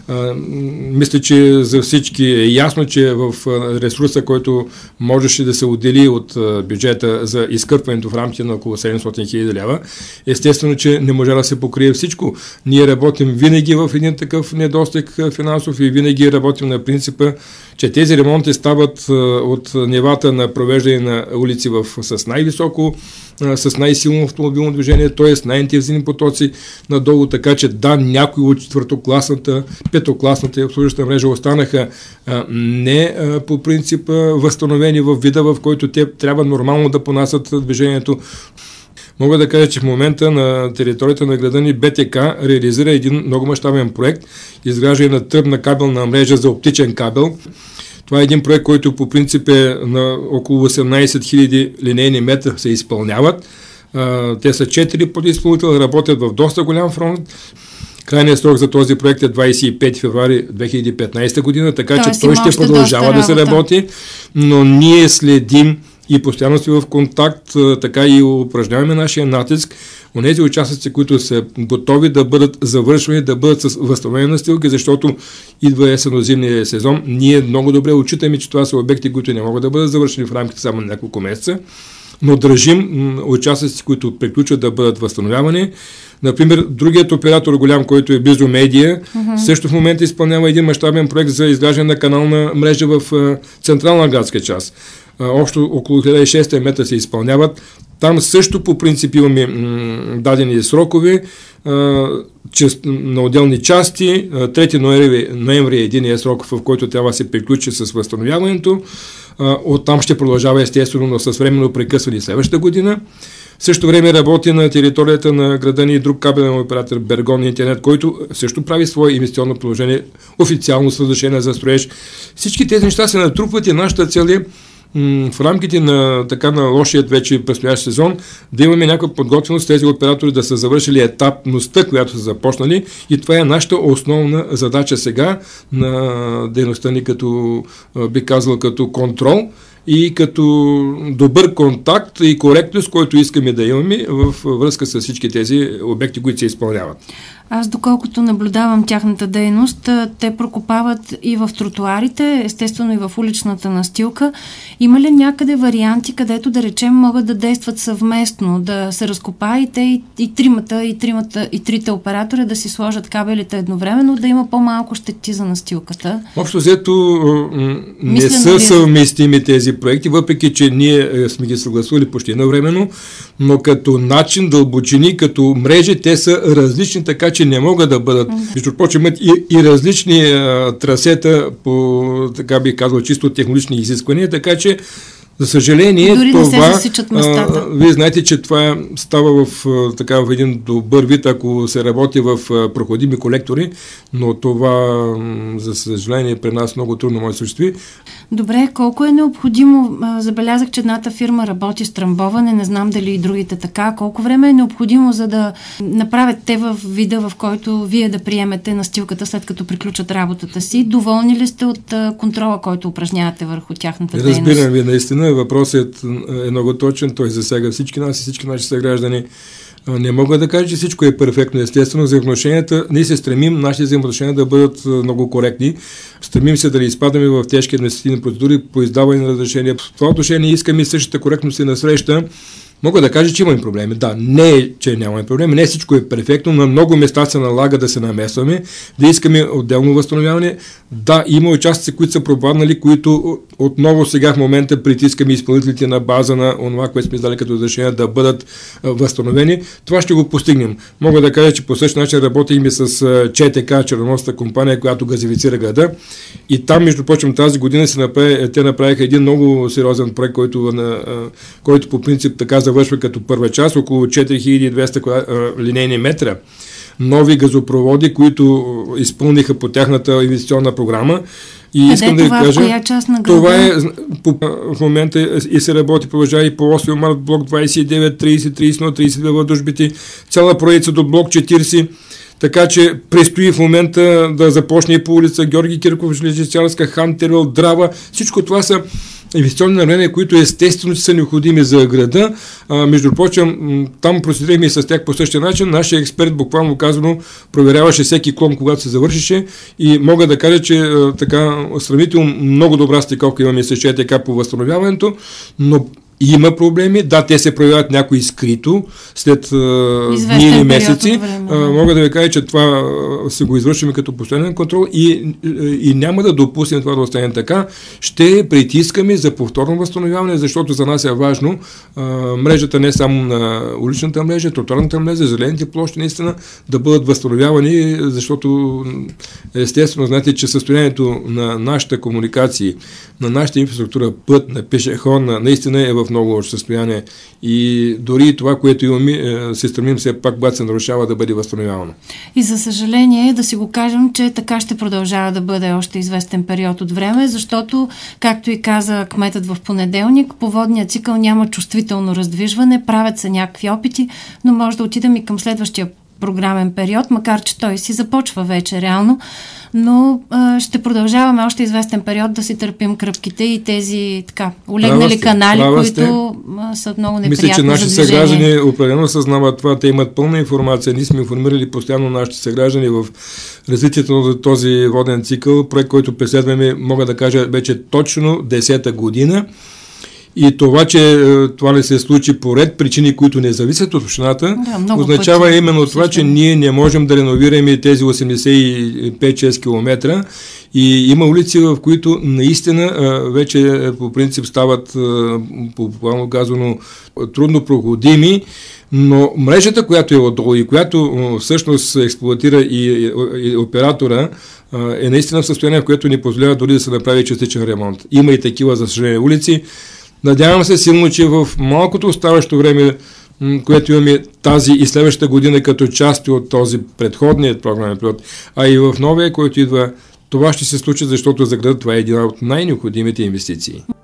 Мисля, че за всички е ясно, че в ресурса, който можеше да се отдели от бюджета за изкърпването в рамките на около 700 хиляди лева, естествено, че не може да се покрие всичко. Ние работим винаги в един такъв недостиг финансов и винаги работим на принципа, че тези ремонти стават от нивата на провеждане на улици с най-високо, с най-силно автомобилно движение, т.е. най-интензивни потоци надолу, така че да, някои от четвъртокласната, петокласната и обслужваща мрежа останаха не по принцип възстановени в вида, в който те трябва нормално да понасят движението. Мога да кажа, че в момента на територията на града ни БТК реализира един много мащабен проект, изграждане на тръбна кабелна мрежа за оптичен кабел. Това е един проект, който по принцип е на около 18 000 линейни метра се изпълняват. Те са 4 подизпълнители, работят в доста голям фронт. Крайният срок за този проект е 25 февруари 2015 година, така че той ще продължава да се работи, но ние следим и постоянно сме в контакт, така и упражняваме нашия натиск. Онези участъци, които са готови да бъдат завършвани, да бъдат с възстановени настилки, защото идва есенно-зимния сезон. Ние много добре отчитаме, че това са обекти, които не могат да бъдат завършени в рамките само на няколко месеца, но държим участъци, които приключват, да бъдат възстановявани. Например, другият оператор голям, който е Близо Медия, също в момента изпълнява един мащабен проект за изграждане на канална мрежа в централна градска част. Общо около 1600 метра се изпълняват. Там също по принцип имаме дадени срокове на отделни части. 3 ноември е единият срок, в който трябва да се приключи с възстановяването. Оттам ще продължава естествено, но с временно прекъсване следващата година. В същото време работи на територията на града ни и друг кабелен оператор Бергон Интернет, който също прави свое инвестиционно положение, официално с разрешение за строеж. Всички тези неща се натрупват и нашата цел е в рамките на лошият вече предстоящ сезон да имаме някаква подготвеност тези оператори да са завършили етапността, която са започнали, и това е нашата основна задача сега на дейността ни, като би казал, като контрол и като добър контакт и коректност, който искаме да имаме в връзка с всички тези обекти, които се изпълняват. Аз, доколкото наблюдавам тяхната дейност, те прокопават и в тротуарите, естествено и в уличната настилка. Има ли някъде варианти, където, да речем, могат да действат съвместно, да се разкопаете и трите оператора да си сложат кабелите едновременно, да има по-малко щети за настилката? Общо взето не са съвместими тези проекти, въпреки че ние сме ги съгласували почти навременно, но като начин, дълбочини, като мрежи, те са различни, така че не могат да бъдат. Между прочим, имат и различни трасета по, така бих казал, чисто технологични изисквания, така че за съжаление, дори това, не се засичат местата. Вие знаете, че това става в един добър вид, ако се работи в проходими колектори, но това, за съжаление, при нас много трудно може да се осъществи. Добре, колко е необходимо? Забелязах, че едната фирма работи с трамбоване, не знам дали и другите така. Колко време е необходимо, за да направят те в вида, в който вие да приемете настилката, след като приключат работата си? Доволни ли сте от контрола, който упражнявате върху тяхната дейност? Разбирам ви, наистина. Въпросът е много точен. Той засяга всички нас и всички наши съграждани. Не мога да кажа, че всичко е перфектно. Естествено, взаимоотношенията, ние се стремим нашите взаимоотношения да бъдат много коректни. Стремим се да не изпадаме в тежки административни процедури по издаване на разрешения. В това отношение искаме същата коректност и насреща. Мога да кажа, че имаме проблеми. Да, не е, че нямаме проблеми. Не всичко е перфектно. На много места се налага да се намесваме, да искаме отделно възстановяване. Да, има участъци, които са пропаднали, които отново сега в момента притискаме изпълнителите на база на това, което сме издали като разрешение, да бъдат възстановени. Това ще го постигнем. Мога да кажа, че по същия начин работим и с ЧТК, Черноморската компания, която газифицира града. И там, между прочим, тази година те направиха един много сериозен проект, който по принцип така завършва като първа част, около 4200 линейни метра нови газопроводи, които изпълниха по тяхната инвестиционна програма. И искам да ви кажа, коя част на града? Това е в момента и се работи, продължава и по 8 март блок 29, 30, 31, 32 в Дужбите, цяла проекция до блок 40, така че предстои в момента да започне и по улица Георги Кирков, Железницарска, Хан Тервел, Драва. Всичко това са инвестиционни намерения, които естествено са необходими за града. Между прочим, там процедирахме и с тях по същия начин. Нашия експерт, буквално казано, проверяваше всеки клон, когато се завършише, и мога да кажа, че така сравнително много добра стиковка имаме с ЧТК по възстановяването, но има проблеми. Да, те се проявяват някои скрито след дни или месеци. Мога да ви кажа, че това се го извършваме като постоянен контрол и няма да допуснем това да остане така. Ще притискаме за повторно възстановяване, защото за нас е важно мрежата не само на уличната мрежа, тротуарната мрежа, зелените площи наистина да бъдат възстановявани, защото естествено знаете, че състоянието на нашата комуникация, на нашата инфраструктура, път, на пешеходна, наистина е в много лошо състояние и дори това, което имаме, се стремим все пак, когато се нарушава, да бъде възстановявано. И за съжаление, да си го кажем, че така ще продължава да бъде още известен период от време, защото, както и каза кметът в понеделник, по водния цикъл няма чувствително раздвижване, правят се някакви опити, но може да отидем и към следващия програмен период, макар че той си започва вече реално, но ще продължаваме още известен период да си търпим кръпките и тези така олегнали канали, които са много неприятни. Мисля, че нашите съграждани определено съзнават това, те имат пълна информация. Ние сме информирали постоянно нашите съграждани в развитието на този воден цикъл, проект, който преследваме, мога да кажа, вече точно 10-та година. И това, че това не се случи по ред причини, които не зависят от общината, означава именно това, че ние не можем да реновираме тези 85-6 км и има улици, в които наистина вече по принцип стават, по-плавно казано, трудно проходими, но мрежата, която е отдолу и която всъщност експлоатира и оператора, е наистина в състояние, в което ни позволява дори да се направи частичен ремонт. Има и такива, за съжаление, улици. Надявам се силно, че в малкото оставащо време, което имаме тази и следващата година като част от този предходният програмен период, а и в новия, който идва, това ще се случи, защото за града това е една от най-необходимите инвестиции.